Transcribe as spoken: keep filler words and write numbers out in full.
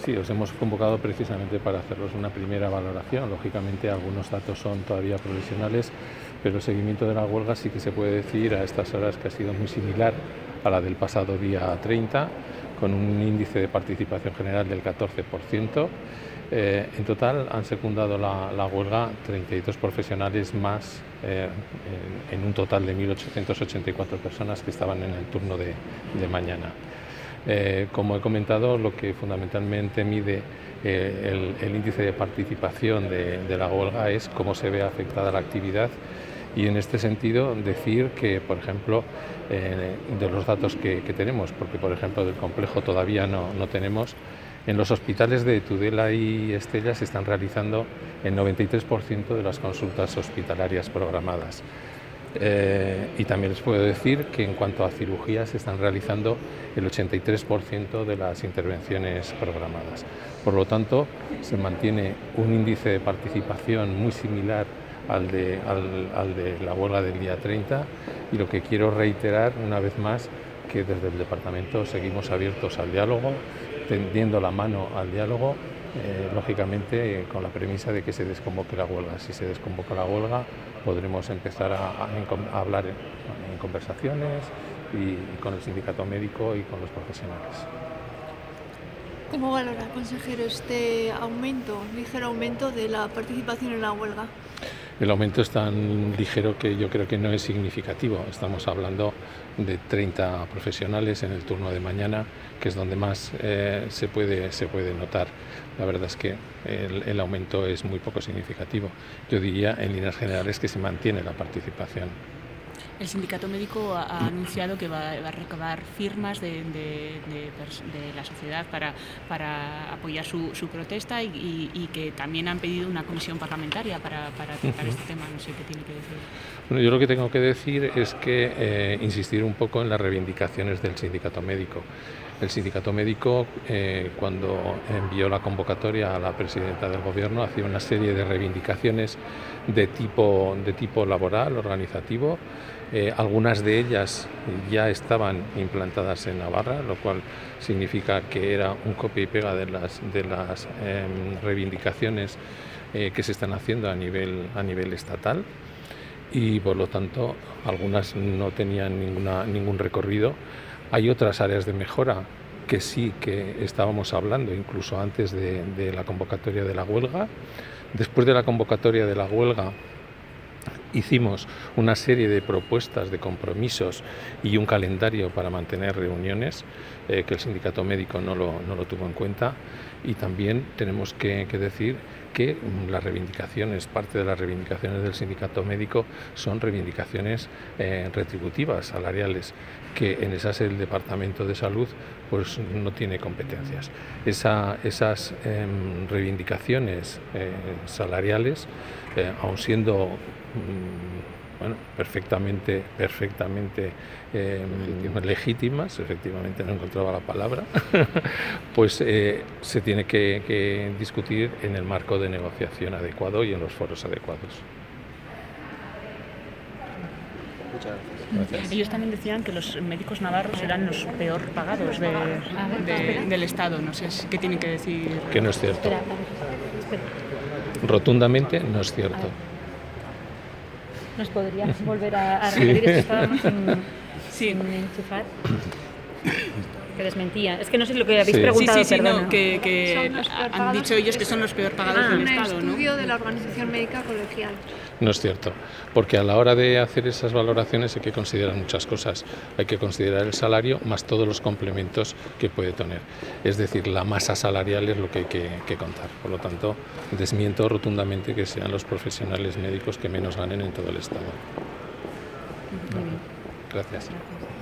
Sí, os hemos convocado precisamente para haceros una primera valoración. Lógicamente, algunos datos son todavía provisionales, pero el seguimiento de la huelga sí que se puede decir a estas horas que ha sido muy similar a la del pasado día treinta, con un índice de participación general del catorce por ciento. Eh, en total han secundado la, la huelga treinta y dos profesionales más, eh, en, en un total de mil ochocientas ochenta y cuatro personas que estaban en el turno de, de mañana. Eh, como he comentado, lo que fundamentalmente mide eh, el, el índice de participación de, de la huelga es cómo se ve afectada la actividad, y en este sentido decir que, por ejemplo, eh, de los datos que, que tenemos, porque por ejemplo del complejo todavía no, no tenemos, en los hospitales de Tudela y Estella se están realizando el noventa y tres por ciento de las consultas hospitalarias programadas. Eh, y también les puedo decir que en cuanto a cirugías se están realizando el ochenta y tres por ciento de las intervenciones programadas. Por lo tanto, se mantiene un índice de participación muy similar al de, al, al de la huelga del día treinta, y lo que quiero reiterar una vez más que desde el departamento seguimos abiertos al diálogo, tendiendo la mano al diálogo, eh, lógicamente eh, con la premisa de que se desconvoque la huelga. Si se desconvoca la huelga, podremos empezar a, a, a hablar en, en conversaciones y, y con el sindicato médico y con los profesionales. ¿Cómo valora, consejero, este aumento, ligero aumento de la participación en la huelga? El aumento es tan ligero que yo creo que no es significativo. Estamos hablando de treinta profesionales en el turno de mañana, que es donde más eh, se puede, se puede notar. La verdad es que el, el aumento es muy poco significativo. Yo diría, en líneas generales, que se mantiene la participación. El sindicato médico ha, ha anunciado que va, va a recabar firmas de, de, de, de la sociedad para, para apoyar su, su protesta, y, y, y que también han pedido una comisión parlamentaria para, para tratar uh-huh. este tema. No sé qué tiene que decir. Bueno, yo lo que tengo que decir es que eh, insistir un poco en las reivindicaciones del sindicato médico. El sindicato médico, eh, cuando envió la convocatoria a la presidenta del gobierno, hacía una serie de reivindicaciones de tipo, de tipo laboral, organizativo. Eh, algunas de ellas ya estaban implantadas en Navarra, lo cual significa que era un copia y pega de las, de las eh, reivindicaciones eh, que se están haciendo a nivel, a nivel estatal, y por lo tanto algunas no tenían ninguna, ningún recorrido. Hay otras áreas de mejora que sí que estábamos hablando incluso antes de, de la convocatoria de la huelga. Después de la convocatoria de la huelga hicimos una serie de propuestas, de compromisos y un calendario para mantener reuniones, eh, que el sindicato médico no lo, no lo tuvo en cuenta, y también tenemos que, que decir que las reivindicaciones, parte de las reivindicaciones del sindicato médico son reivindicaciones eh, retributivas, salariales, que en esas el Departamento de Salud pues no tiene competencias. Esa, esas eh, reivindicaciones eh, salariales, eh, aun siendo bueno, perfectamente, perfectamente eh, legítimas, efectivamente no encontraba la palabra, pues eh, se tiene que, que discutir en el marco de negociación adecuado y en los foros adecuados. Muchas gracias. Gracias. Ellos también decían que los médicos navarros eran los peor pagados de, de, del Estado. No sé qué tienen que decir. Que no es cierto. Rotundamente no es cierto. ¿Nos podrías volver a, a repetir? Sí. Es que estábamos sin, sí. sin enchufar. Que desmentía. Es que no sé lo que habéis sí. preguntado. Sí, sí, sí, perdona. no, que, que han dicho ellos que son los peor pagados ah, del un Estado, ¿no? Un estudio de la Organización Médica Colegial. No es cierto, porque a la hora de hacer esas valoraciones hay que considerar muchas cosas. Hay que considerar el salario más todos los complementos que puede tener. Es decir, la masa salarial es lo que hay que, que contar. Por lo tanto, desmiento rotundamente que sean los profesionales médicos que menos ganen en todo el Estado. Muy bien. Gracias. Gracias.